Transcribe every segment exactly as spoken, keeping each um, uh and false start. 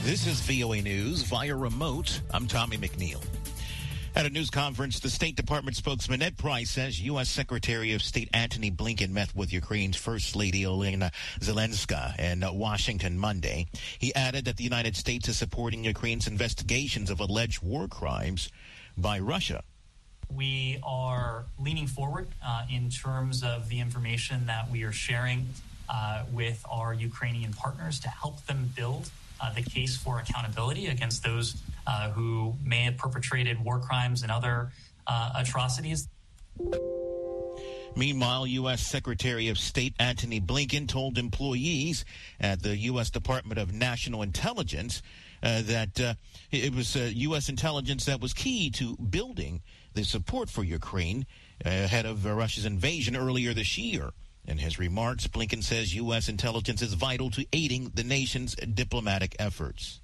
This is V O A News via remote. I'm Tommy McNeil. At a news conference, the State Department spokesman Ned Price says U S. Secretary of State Antony Blinken met with Ukraine's First Lady Olena Zelenska in Washington Monday. He added that the United States is supporting Ukraine's investigations of alleged war crimes by Russia. We are leaning forward uh, in terms of the information that we are sharing uh, with our Ukrainian partners to help them build uh, the case for accountability against those uh, who may have perpetrated war crimes and other uh, atrocities. Meanwhile, U S. Secretary of State Antony Blinken told employees at the U S. Department of National Intelligence uh, that uh, it was uh, U S intelligence that was key to building the support for Ukraine uh, ahead of uh, Russia's invasion earlier this year. In his remarks, Blinken says U S intelligence is vital to aiding the nation's diplomatic efforts.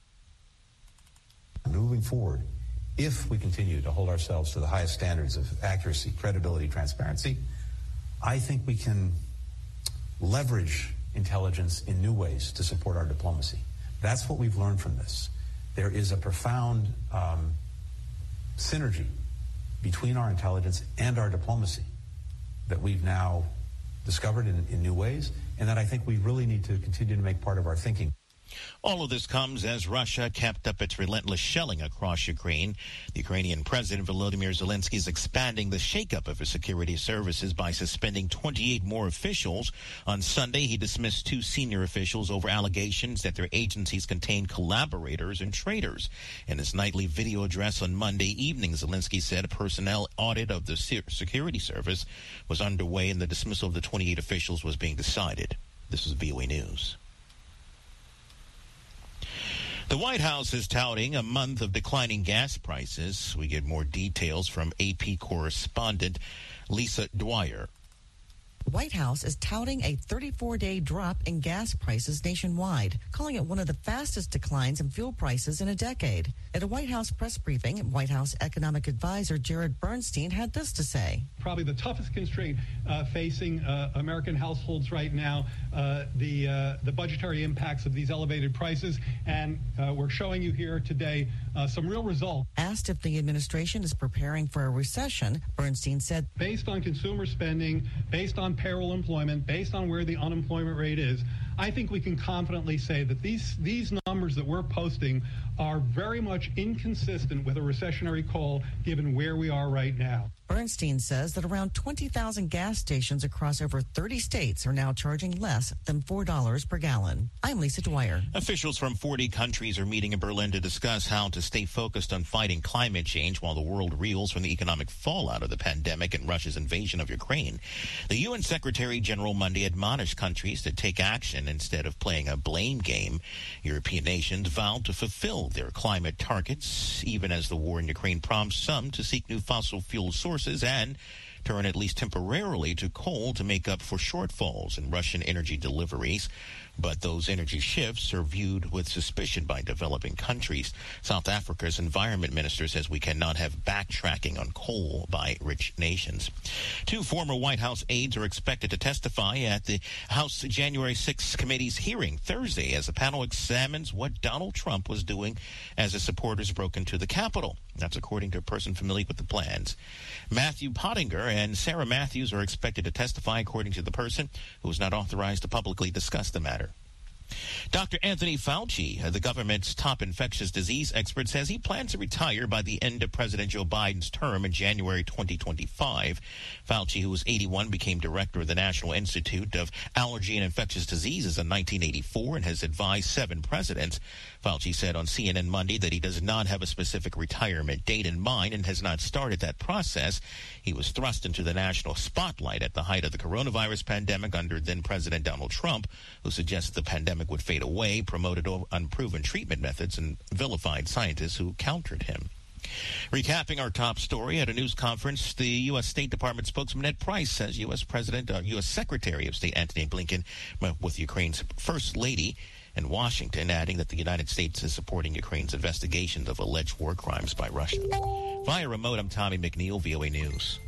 Moving forward, if we continue to hold ourselves to the highest standards of accuracy, credibility, transparency, I think we can leverage intelligence in new ways to support our diplomacy. That's what we've learned from this. There is a profound um, synergy between our intelligence and our diplomacy that we've now discovered in, in new ways, and that I think we really need to continue to make part of our thinking. All of this comes as Russia kept up its relentless shelling across Ukraine. The Ukrainian President Volodymyr Zelensky is expanding the shakeup of his security services by suspending twenty-eight more officials. On Sunday, he dismissed two senior officials over allegations that their agencies contained collaborators and traitors. In his nightly video address on Monday evening, Zelensky said a personnel audit of the security service was underway and the dismissal of the twenty-eight officials was being decided. This is V O A News. The White House is touting a month of declining gas prices. We get more details from A P correspondent Lisa Dwyer. The White House is touting a thirty-four day drop in gas prices nationwide, calling it one of the fastest declines in fuel prices in a decade. At a White House press briefing, White House economic advisor Jared Bernstein had this to say. Probably the toughest constraint uh, facing uh, American households right now, uh, the uh, the budgetary impacts of these elevated prices, and uh, we're showing you here today uh, some real results. Asked if the administration is preparing for a recession, Bernstein said, based on consumer spending, based on payroll employment, based on where the unemployment rate is, I think we can confidently say that these these numbers that we're posting are very much inconsistent with a recessionary call given where we are right now. Bernstein says that around twenty thousand gas stations across over thirty states are now charging less than four dollars per gallon. I'm Lisa Dwyer. Officials from forty countries are meeting in Berlin to discuss how to stay focused on fighting climate change while the world reels from the economic fallout of the pandemic and Russia's invasion of Ukraine. The U N Secretary General Monday admonished countries to take action instead of playing a blame game. European nations vowed to fulfill their climate targets, even as the war in Ukraine prompts some to seek new fossil fuel sources and turn at least temporarily to coal to make up for shortfalls in Russian energy deliveries. But those energy shifts are viewed with suspicion by developing countries. South Africa's environment minister says we cannot have backtracking on coal by rich nations. Two former White House aides are expected to testify at the House January sixth committee's hearing Thursday as the panel examines what Donald Trump was doing as his supporters broke into the Capitol. That's according to a person familiar with the plans. Matthew Pottinger and Sarah Matthews are expected to testify, according to the person who is not authorized to publicly discuss the matter. Doctor Anthony Fauci, the government's top infectious disease expert, says he plans to retire by the end of President Joe Biden's term in January twenty twenty-five. Fauci, who was eighty-one, became director of the National Institute of Allergy and Infectious Diseases in nineteen eighty-four and has advised seven presidents. Fauci said on C N N Monday that he does not have a specific retirement date in mind and has not started that process. He was thrust into the national spotlight at the height of the coronavirus pandemic under then-President Donald Trump, who suggested the pandemic would fade away, promoted unproven treatment methods, and vilified scientists who countered him. Recapping our top story at a news conference, the U S. State Department spokesman Ned Price says U S. President, uh, U S. Secretary of State Antony Blinken met with Ukraine's First Lady in Washington, adding that the United States is supporting Ukraine's investigations of alleged war crimes by Russia. Via remote, I'm Tommy McNeil, V O A News.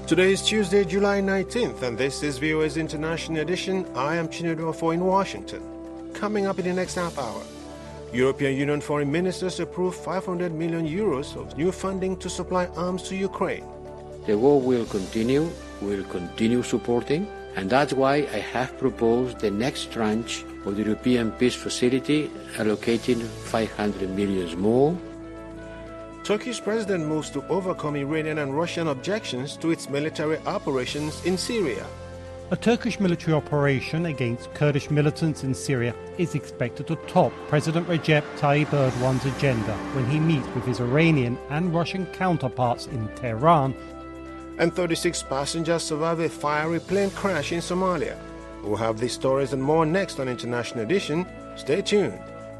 Today is Tuesday, July nineteenth, and this is V O A's International Edition. I am Chinedu Ofo in Washington. Coming up in the next half hour, European Union foreign ministers approved five hundred million euros of new funding to supply arms to Ukraine. The war will continue, we'll continue supporting, and that's why I have proposed the next tranche of the European Peace Facility, allocating five hundred million more. Turkey's president moves to overcome Iranian and Russian objections to its military operations in Syria. A Turkish military operation against Kurdish militants in Syria is expected to top President Recep Tayyip Erdogan's agenda when he meets with his Iranian and Russian counterparts in Tehran. And thirty-six passengers survived a fiery plane crash in Somalia. We'll have these stories and more next on International Edition. Stay tuned.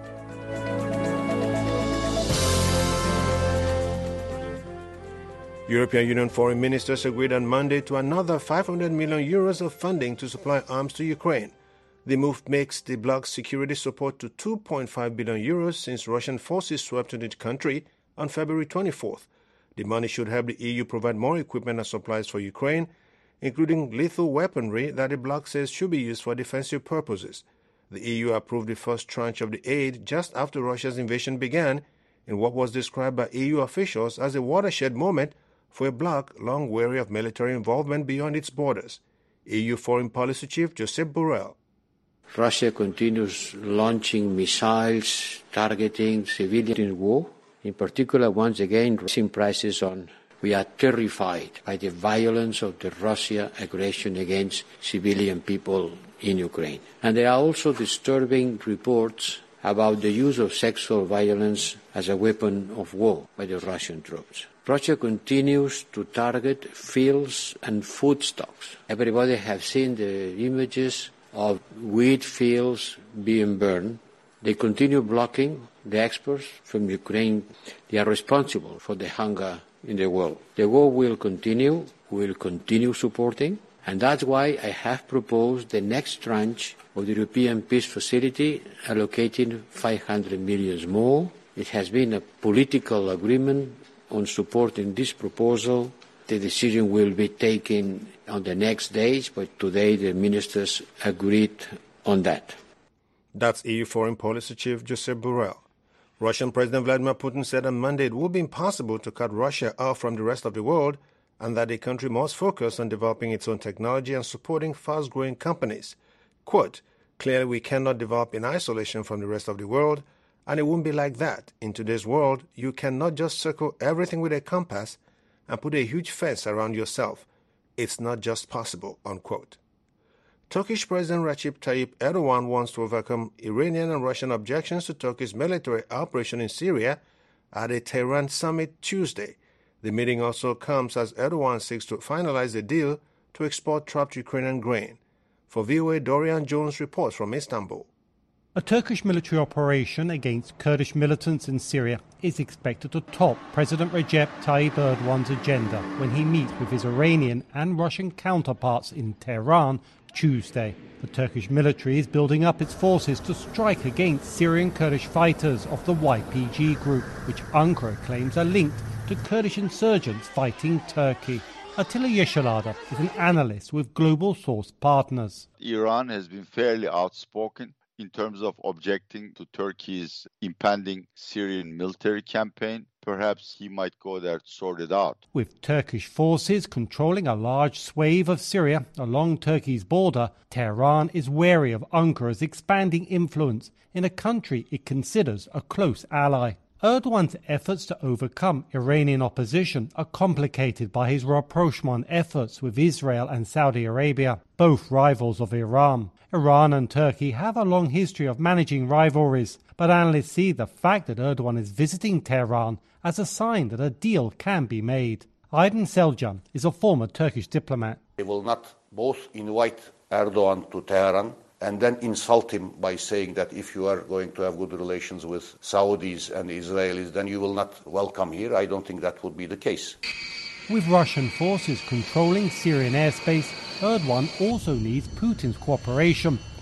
European Union foreign ministers agreed on Monday to another five hundred million euros of funding to supply arms to Ukraine. The move makes the bloc's security support to two point five billion euros since Russian forces swept into the country on February twenty-fourth. The money should help the E U provide more equipment and supplies for Ukraine, including lethal weaponry that the bloc says should be used for defensive purposes. The E U approved the first tranche of the aid just after Russia's invasion began in what was described by E U officials as a watershed moment for a bloc long weary of military involvement beyond its borders. E U Foreign Policy Chief Josep Borrell. Russia continues launching missiles targeting civilians in war. In particular, once again, raising prices on. We are terrified by the violence of the Russia aggression against civilian people in Ukraine. And there are also disturbing reports about the use of sexual violence as a weapon of war by the Russian troops. Russia continues to target fields and food stocks. Everybody has seen the images of wheat fields being burned. They continue blocking the exports from Ukraine. They are responsible for the hunger in the world. The war will continue, we will continue supporting, and that's why I have proposed the next tranche of the European Peace Facility, allocating five hundred million more. It has been a political agreement on supporting this proposal. The decision will be taken on the next days, but today the ministers agreed on that. That's E U Foreign Policy Chief Josep Borrell. Russian President Vladimir Putin said on Monday it would be impossible to cut Russia off from the rest of the world and that the country must focus on developing its own technology and supporting fast-growing companies. Quote, clearly we cannot develop in isolation from the rest of the world, and it won't be like that. In today's world, you cannot just circle everything with a compass and put a huge fence around yourself. It's not just possible, unquote. Turkish President Recep Tayyip Erdogan wants to overcome Iranian and Russian objections to Turkey's military operation in Syria at a Tehran summit Tuesday. The meeting also comes as Erdogan seeks to finalize a deal to export trapped Ukrainian grain. For V O A, Dorian Jones reports from Istanbul. A Turkish military operation against Kurdish militants in Syria is expected to top President Recep Tayyip Erdogan's agenda when he meets with his Iranian and Russian counterparts in Tehran Tuesday. The Turkish military is building up its forces to strike against Syrian Kurdish fighters of the Y P G group, which Ankara claims are linked to Kurdish insurgents fighting Turkey. Attila Yeşilada is an analyst with Global Source Partners. Iran has been fairly outspoken in terms of objecting to Turkey's impending Syrian military campaign. Perhaps he might go there to sort it out. With Turkish forces controlling a large swathe of Syria along Turkey's border, Tehran is wary of Ankara's expanding influence in a country it considers a close ally. Erdogan's efforts to overcome Iranian opposition are complicated by his rapprochement efforts with Israel and Saudi Arabia, both rivals of Iran. Iran and Turkey have a long history of managing rivalries, but analysts see the fact that Erdogan is visiting Tehran as a sign that a deal can be made. Aydin Selcan is a former Turkish diplomat. They will not both invite Erdogan to Tehran and then insult him by saying that if you are going to have good relations with Saudis and Israelis, then you will not welcome here. I don't think that would be the case. With Russian forces controlling Syrian airspace, Erdogan also needs Putin's cooperation.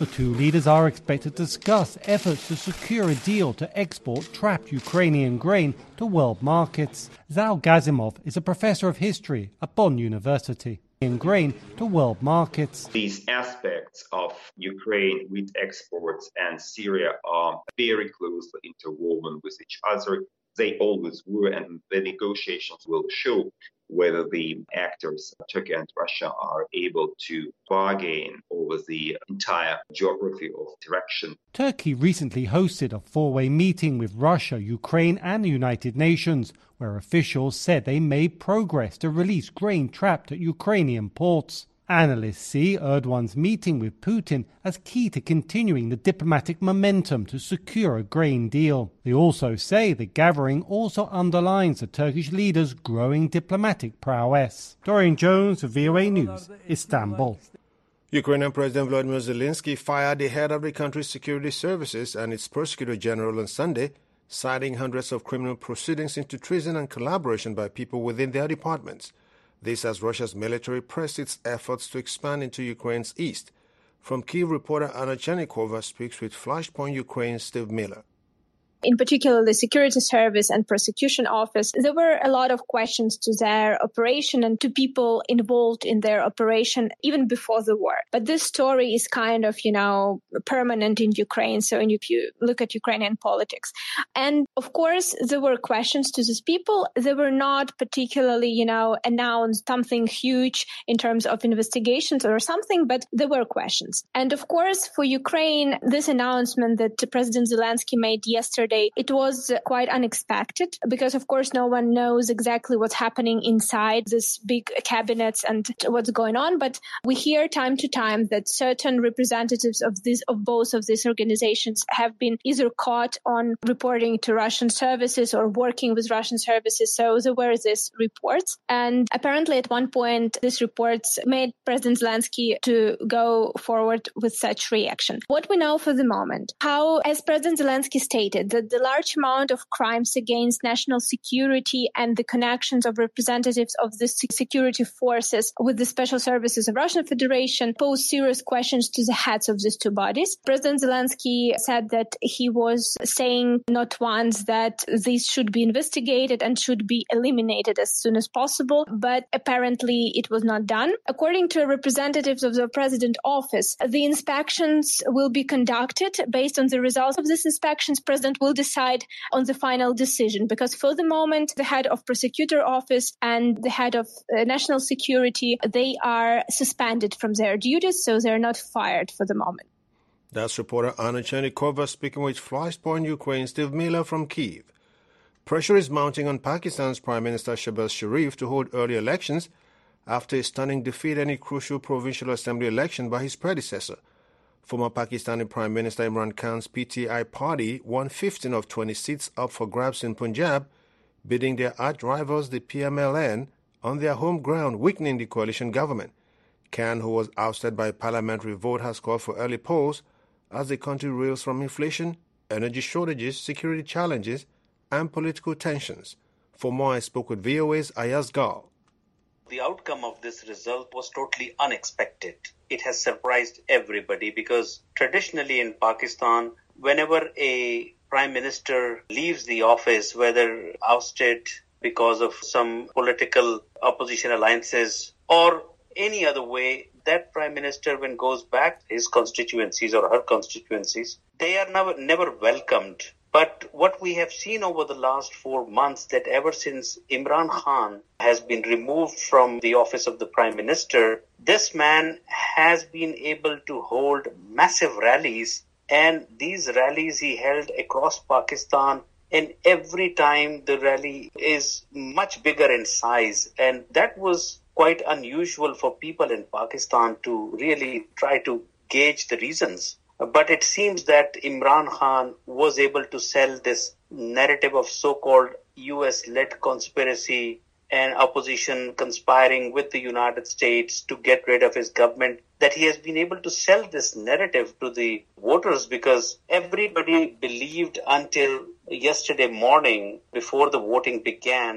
The two leaders are expected to discuss efforts to secure a deal to export trapped Ukrainian grain to world markets. Zal Gazimov is a professor of history at Bonn University. In grain to world markets. These aspects of Ukraine wheat exports and Syria are very closely interwoven with each other. They always were, and the negotiations will show whether the actors, Turkey and Russia, are able to bargain over the entire geography of direction. Turkey recently hosted a four-way meeting with Russia, Ukraine and the United Nations, where officials said they made progress to release grain trapped at Ukrainian ports. Analysts see Erdogan's meeting with Putin as key to continuing the diplomatic momentum to secure a grain deal. They also say the gathering also underlines the Turkish leader's growing diplomatic prowess. Dorian Jones, V O A News, Istanbul. Ukrainian President Volodymyr Zelensky fired the head of the country's security services and its prosecutor general on Sunday, citing hundreds of criminal proceedings into treason and collaboration by people within their departments. This as Russia's military pressed its efforts to expand into Ukraine's east. From Kyiv, reporter Anna Chernikova speaks with Flashpoint Ukraine's Steve Miller. In particular, the Security Service and Prosecution Office, there were a lot of questions to their operation and to people involved in their operation even before the war. But this story is kind of, you know, permanent in Ukraine. So if you look at Ukrainian politics. And of course, there were questions to these people. They were not particularly, you know, announced something huge in terms of investigations or something, but there were questions. And of course, for Ukraine, this announcement that President Zelensky made yesterday, it was quite unexpected because, of course, no one knows exactly what's happening inside this big cabinets and what's going on. But we hear time to time that certain representatives of this, of both of these organizations have been either caught on reporting to Russian services or working with Russian services. So there were these reports. And apparently at one point, these reports made President Zelensky to go forward with such reaction. What we know for the moment, how, as President Zelensky stated, that the large amount of crimes against national security and the connections of representatives of the security forces with the special services of Russian Federation pose serious questions to the heads of these two bodies. President Zelensky said that he was saying not once that these should be investigated and should be eliminated as soon as possible, but apparently it was not done. According to representatives of the President office, the inspections will be conducted. Based on the results of these inspections, President will decide on the final decision, because for the moment, the head of prosecutor office and the head of uh, national security, they are suspended from their duties, so they're not fired for the moment. That's reporter Anna Chernikova speaking with Flashpoint Ukraine Steve Miller from Kyiv. Pressure is mounting on Pakistan's Prime Minister Shehbaz Sharif to hold early elections after a stunning defeat in a crucial provincial assembly election by his predecessor. Former Pakistani Prime Minister Imran Khan's P T I party won fifteen of twenty seats up for grabs in Punjab, beating their arch-rivals the P M L N on their home ground, weakening the coalition government. Khan, who was ousted by a parliamentary vote, has called for early polls as the country reels from inflation, energy shortages, security challenges, and political tensions. For more, I spoke with V O A's Ayaz Gal. The outcome of this result was totally unexpected. It has surprised everybody because traditionally in Pakistan, whenever a prime minister leaves the office, whether ousted because of some political opposition alliances or any other way, that prime minister, when goes back to his constituencies or her constituencies, they are never, never welcomed. But what we have seen over the last four months, that ever since Imran Khan has been removed from the office of the prime minister, this man has been able to hold massive rallies. And these rallies he held across Pakistan, and every time the rally is much bigger in size. And that was quite unusual for people in Pakistan to really try to gauge the reasons. But it seems that Imran Khan was able to sell this narrative of so-called U S-led conspiracy and opposition conspiring with the United States to get rid of his government, that he has been able to sell this narrative to the voters because everybody believed until yesterday morning, before the voting began,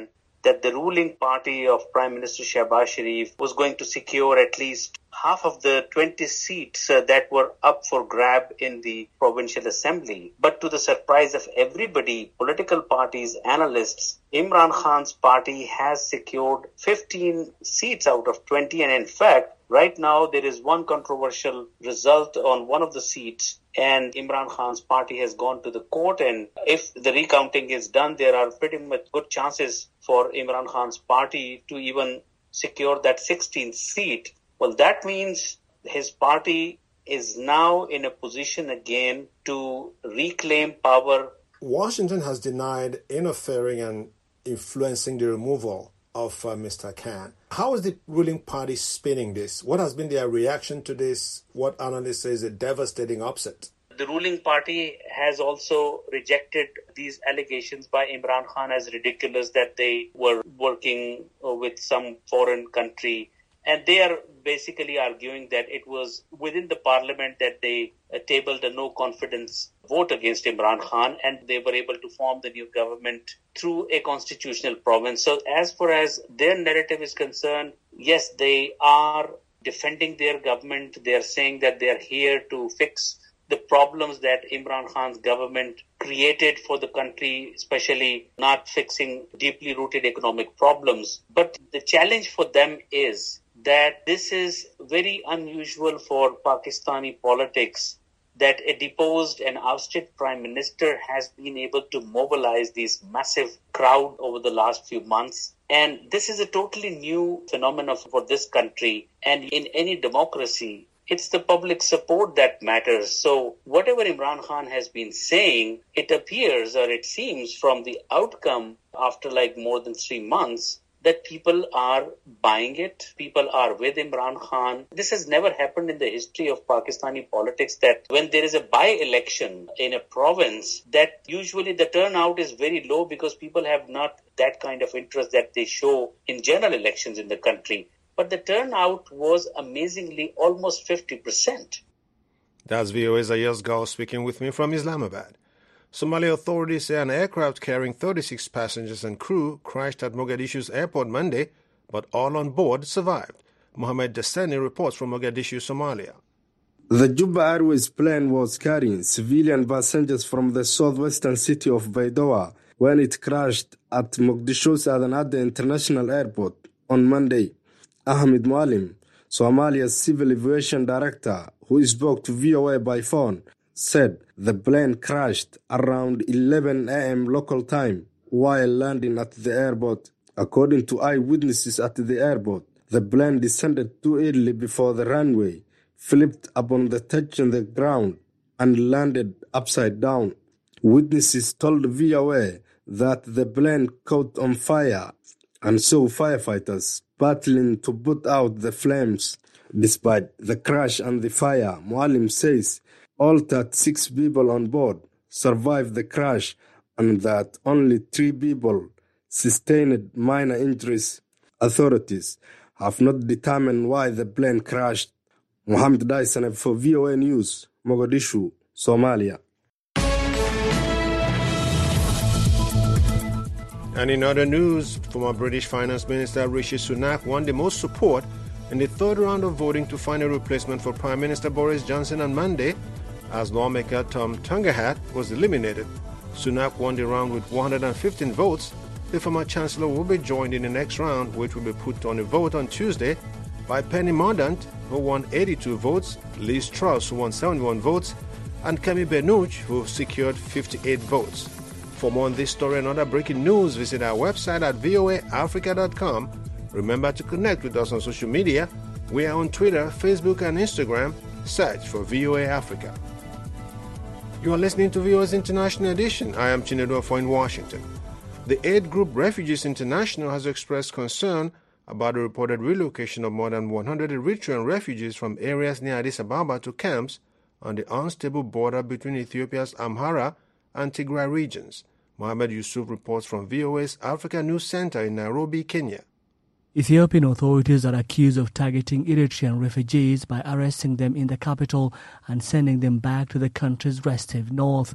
that the ruling party of Prime Minister Shehbaz Sharif was going to secure at least half of the twenty seats uh, that were up for grab in the provincial assembly. But to the surprise of everybody, political parties, analysts, Imran Khan's party has secured fifteen seats out of twenty. And in fact, right now there is one controversial result on one of the seats, and Imran Khan's party has gone to the court. And if the recounting is done, there are pretty much good chances for Imran Khan's party to even secure that sixteenth seat. Well, that means his party is now in a position again to reclaim power. Washington has denied interfering and influencing the removal of uh, Mister Khan. How is the ruling party spinning this? What has been their reaction to this? What analysts say is a devastating upset? The ruling party has also rejected these allegations by Imran Khan as ridiculous, that they were working with some foreign country. And they are basically arguing that it was within the parliament that they uh, tabled a no confidence vote against Imran Khan, and they were able to form the new government through a constitutional province. So as far as their narrative is concerned, yes, they are defending their government. They are saying that they are here to fix the problems that Imran Khan's government created for the country, especially not fixing deeply rooted economic problems. But the challenge for them is that this is very unusual for Pakistani politics, that a deposed and ousted prime minister has been able to mobilize this massive crowd over the last few months. And this is a totally new phenomenon for this country. And in any democracy, it's the public support that matters. So whatever Imran Khan has been saying, it appears, or it seems from the outcome after like more than three months, that people are buying it. People are with Imran Khan. This has never happened in the history of Pakistani politics, that when there is a by-election in a province, that usually the turnout is very low because people have not that kind of interest that they show in general elections in the country. But the turnout was amazingly almost fifty percent. That's V O A's Ayaz Gal speaking with me from Islamabad. Somali authorities say an aircraft carrying thirty-six passengers and crew crashed at Mogadishu's airport Monday, but all on board survived. Mohammed Destani reports from Mogadishu, Somalia. The Juba Airways plane was carrying civilian passengers from the southwestern city of Baidoa when it crashed at Mogadishu's Aden Adda International Airport on Monday. Ahmed Mualim, Somalia's civil aviation director, who spoke to V O A by phone, said the plane crashed around eleven a.m. local time while landing at the airport. According to eyewitnesses at the airport, the plane descended too early before the runway, flipped upon the touching the ground, and landed upside down. Witnesses told V O A that the plane caught on fire and saw firefighters battling to put out the flames. Despite the crash and the fire, Mualim says all thirty-six people on board survived the crash and that only three people sustained minor injuries. Authorities have not determined why the plane crashed. Mohammed Daisan for V O A News, Mogadishu, Somalia. And in other news, former British Finance Minister Rishi Sunak won the most support in the third round of voting to find a replacement for Prime Minister Boris Johnson on Monday, as lawmaker Tom Tungahat was eliminated. Sunak won the round with one hundred fifteen votes. The former Chancellor will be joined in the next round, which will be put on a vote on Tuesday, by Penny Mordaunt, who won eighty-two votes, Liz Truss, who won seventy-one votes, and Kemi Benuch, who secured fifty-eight votes. For more on this story and other breaking news, visit our website at V O A Africa dot com. Remember to connect with us on social media. We are on Twitter, Facebook, and Instagram. Search for V O A Africa. You are listening to V O A's International Edition. I am Chinedu Afo in Washington. The aid group Refugees International has expressed concern about the reported relocation of more than one hundred Eritrean refugees from areas near Addis Ababa to camps on the unstable border between Ethiopia's Amhara and Tigray regions. Mohammed Yusuf reports from V O A's Africa News Center in Nairobi, Kenya. Ethiopian authorities are accused of targeting Eritrean refugees by arresting them in the capital and sending them back to the country's restive north.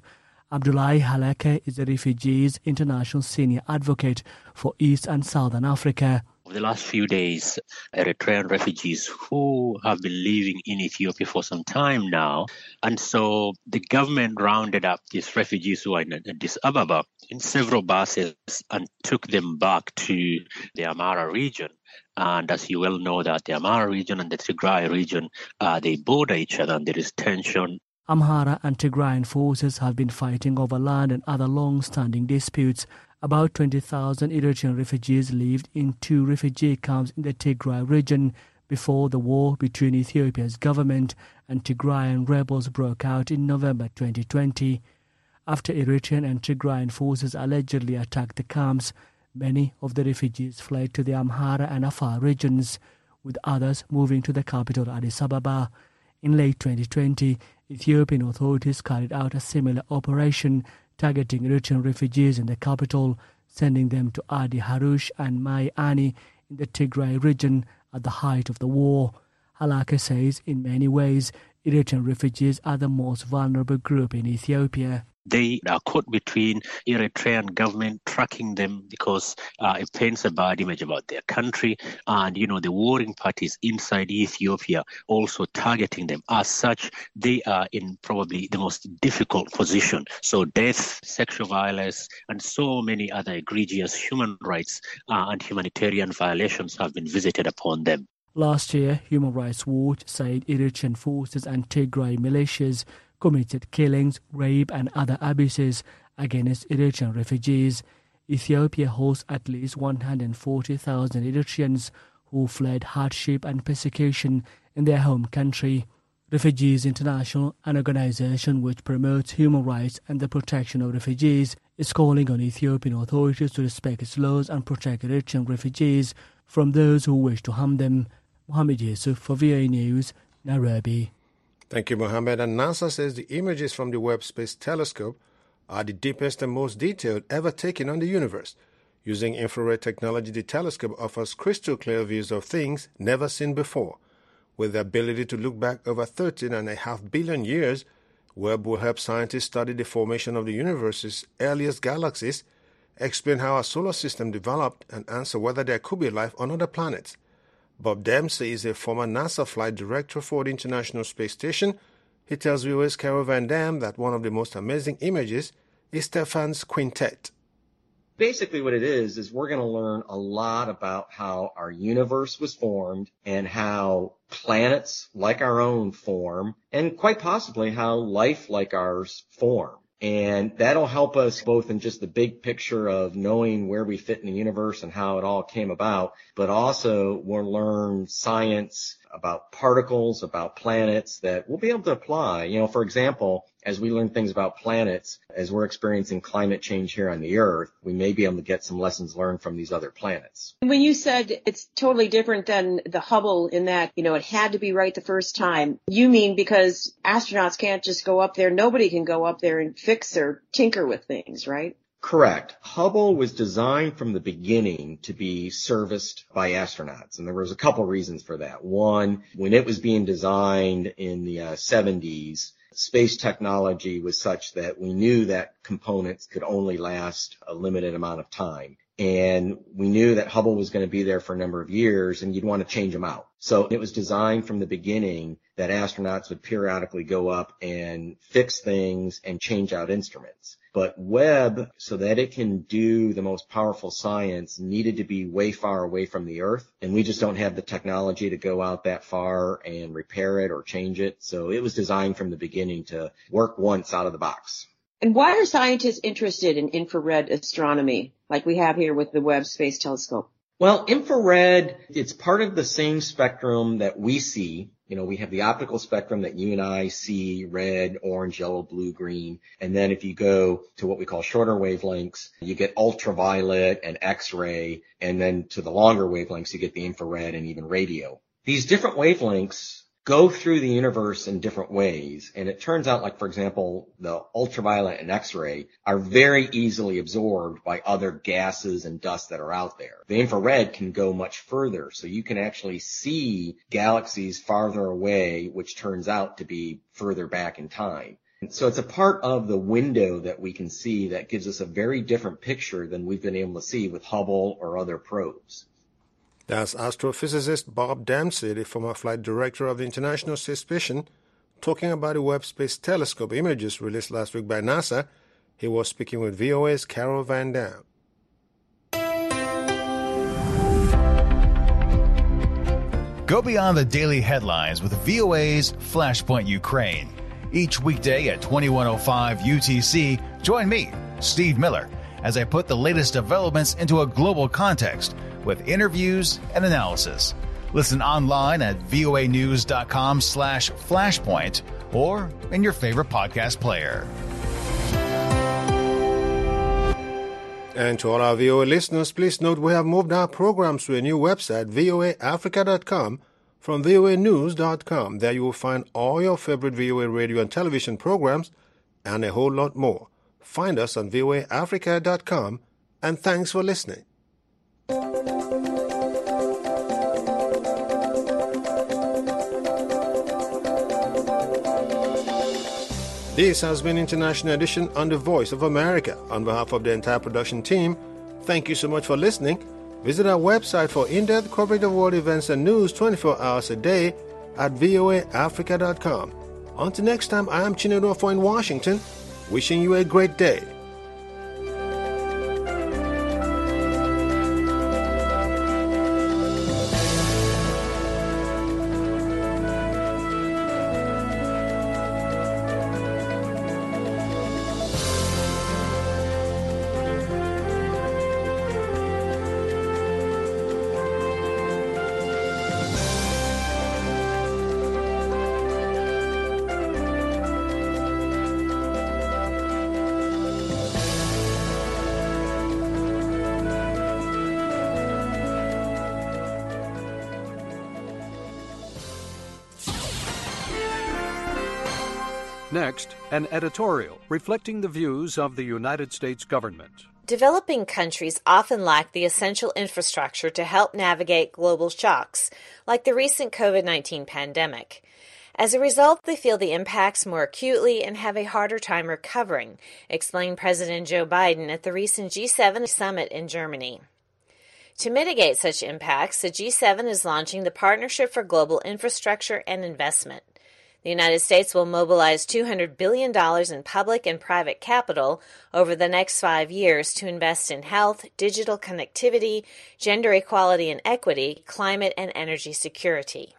Abdullahi Halake is a Refugees International Senior Advocate for East and Southern Africa. Over the last few days, Eritrean refugees who have been living in Ethiopia for some time now. And so the government rounded up these refugees who are in Addis Ababa in several buses and took them back to the Amhara region. And as you well know, that the Amhara region and the Tigray region, uh, they border each other and there is tension. Amhara and Tigrayan forces have been fighting over land and other long-standing disputes. About twenty thousand Eritrean refugees lived in two refugee camps in the Tigray region before the war between Ethiopia's government and Tigrayan rebels broke out in November twenty twenty. After Eritrean and Tigrayan forces allegedly attacked the camps, many of the refugees fled to the Amhara and Afar regions, with others moving to the capital Addis Ababa. In late twenty twenty, Ethiopian authorities carried out a similar operation targeting Eritrean refugees in the capital, sending them to Adi Harush and Mai Ani in the Tigray region at the height of the war. Halake says in many ways, Eritrean refugees are the most vulnerable group in Ethiopia. They are caught between Eritrean government tracking them because uh, it paints a bad image about their country, and you know the warring parties inside Ethiopia also targeting them. As such, they are in probably the most difficult position. So death, sexual violence, and so many other egregious human rights uh, and humanitarian violations have been visited upon them. Last year, Human Rights Watch said Eritrean forces and Tigray militias committed killings, rape and other abuses against Eritrean refugees. Ethiopia hosts at least one hundred forty thousand Eritreans who fled hardship and persecution in their home country. Refugees International, an organization which promotes human rights and the protection of refugees, is calling on Ethiopian authorities to respect its laws and protect Eritrean refugees from those who wish to harm them. Mohammed Yusuf for V O A News, Nairobi. Thank you, Mohammed. And NASA says the images from the Webb Space Telescope are the deepest and most detailed ever taken on the universe. Using infrared technology, the telescope offers crystal clear views of things never seen before. With the ability to look back over thirteen and a half billion years, Webb will help scientists study the formation of the universe's earliest galaxies, explain how our solar system developed, and answer whether there could be life on other planets. Bob Dempsey is a former NASA flight director for the International Space Station. He tells viewers Carol Van Dam that one of the most amazing images is Stefan's quintet. Basically what it is, is we're going to learn a lot about how our universe was formed and how planets like our own form, and quite possibly how life like ours form. And that'll help us both in just the big picture of knowing where we fit in the universe and how it all came about, but also we'll learn science about particles, about planets that we'll be able to apply. You know, for example, as we learn things about planets, as we're experiencing climate change here on the Earth, we may be able to get some lessons learned from these other planets. When you said it's totally different than the Hubble in that, you know, it had to be right the first time, you mean because astronauts can't just go up there, nobody can go up there and fix or tinker with things, right? Correct. Hubble was designed from the beginning to be serviced by astronauts, and there was a couple reasons for that. One, when it was being designed in the uh, seventies, space technology was such that we knew that components could only last a limited amount of time. And we knew that Hubble was going to be there for a number of years, and you'd want to change them out. So it was designed from the beginning that astronauts would periodically go up and fix things and change out instruments. But Webb, so that it can do the most powerful science, needed to be way far away from the Earth. And we just don't have the technology to go out that far and repair it or change it. So it was designed from the beginning to work once out of the box. And why are scientists interested in infrared astronomy, like we have here with the Webb Space Telescope? Well, infrared, it's part of the same spectrum that we see. You know, we have the optical spectrum that you and I see, red, orange, yellow, blue, green. And then if you go to what we call shorter wavelengths, you get ultraviolet and X-ray. And then to the longer wavelengths, you get the infrared and even radio. These different wavelengths go through the universe in different ways. And it turns out, like, for example, the ultraviolet and X-ray are very easily absorbed by other gases and dust that are out there. The infrared can go much further, so you can actually see galaxies farther away, which turns out to be further back in time. So it's a part of the window that we can see that gives us a very different picture than we've been able to see with Hubble or other probes. That's astrophysicist Bob Dempsey, the former flight director of the International Space Station, talking about the Webb Space Telescope images released last week by NASA. He was speaking with V O A's Carol Van Dam. Go beyond the daily headlines with V O A's Flashpoint Ukraine. Each weekday at twenty-one oh five U T C, join me, Steve Miller, as I put the latest developments into a global context with interviews and analysis. Listen online at voanews.com slash flashpoint or in your favorite podcast player. And to all our V O A listeners, please note we have moved our programs to a new website, V O A Africa dot com, from V O A news dot com. There you will find all your favorite V O A radio and television programs and a whole lot more. Find us on V O A Africa dot com, and thanks for listening. This has been International Edition on The Voice of America. On behalf of the entire production team, thank you so much for listening. Visit our website for in-depth coverage of world events and news twenty-four hours a day at V O A Africa dot com. Until next time, I am Chinedu Ofo in Washington, wishing you a great day. Next, an editorial reflecting the views of the United States government. Developing countries often lack the essential infrastructure to help navigate global shocks, like the recent COVID nineteen pandemic. As a result, they feel the impacts more acutely and have a harder time recovering, explained President Joe Biden at the recent G seven summit in Germany. To mitigate such impacts, the G seven is launching the Partnership for Global Infrastructure and Investment. The United States will mobilize two hundred billion dollars in public and private capital over the next five years to invest in health, digital connectivity, gender equality and equity, climate and energy security.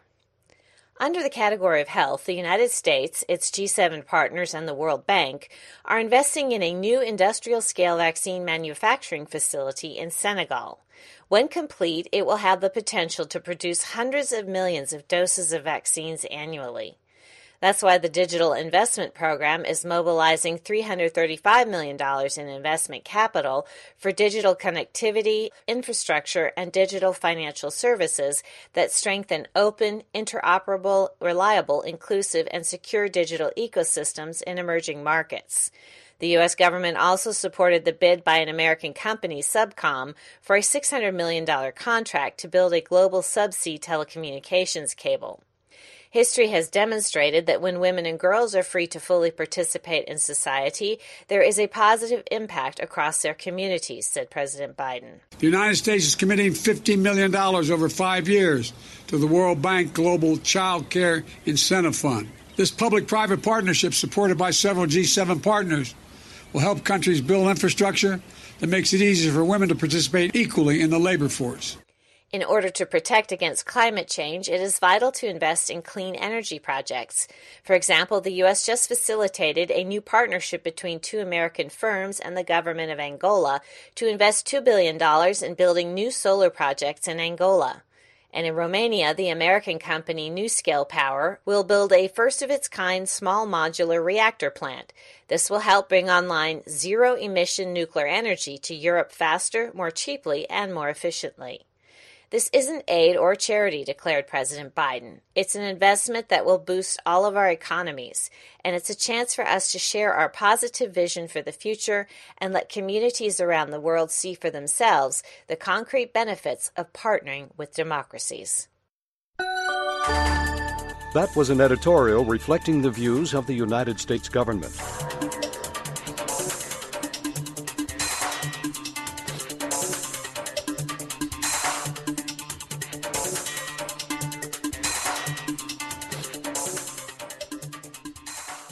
Under the category of health, the United States, its G seven partners, and the World Bank are investing in a new industrial-scale vaccine manufacturing facility in Senegal. When complete, it will have the potential to produce hundreds of millions of doses of vaccines annually. That's why the Digital Investment Program is mobilizing three hundred thirty-five million dollars in investment capital for digital connectivity, infrastructure, and digital financial services that strengthen open, interoperable, reliable, inclusive, and secure digital ecosystems in emerging markets. The U S government also supported the bid by an American company, Subcom, for a six hundred million dollars contract to build a global subsea telecommunications cable. History has demonstrated that when women and girls are free to fully participate in society, there is a positive impact across their communities, said President Biden. The United States is committing fifty million dollars over five years to the World Bank Global Child Care Incentive Fund. This public-private partnership, supported by several G seven partners, will help countries build infrastructure that makes it easier for women to participate equally in the labor force. In order to protect against climate change, it is vital to invest in clean energy projects. For example, the U S just facilitated a new partnership between two American firms and the government of Angola to invest two billion dollars in building new solar projects in Angola. And in Romania, the American company NuScale Power will build a first-of-its-kind small modular reactor plant. This will help bring online zero-emission nuclear energy to Europe faster, more cheaply, and more efficiently. This isn't aid or charity, declared President Biden. It's an investment that will boost all of our economies, and it's a chance for us to share our positive vision for the future and let communities around the world see for themselves the concrete benefits of partnering with democracies. That was an editorial reflecting the views of the United States government.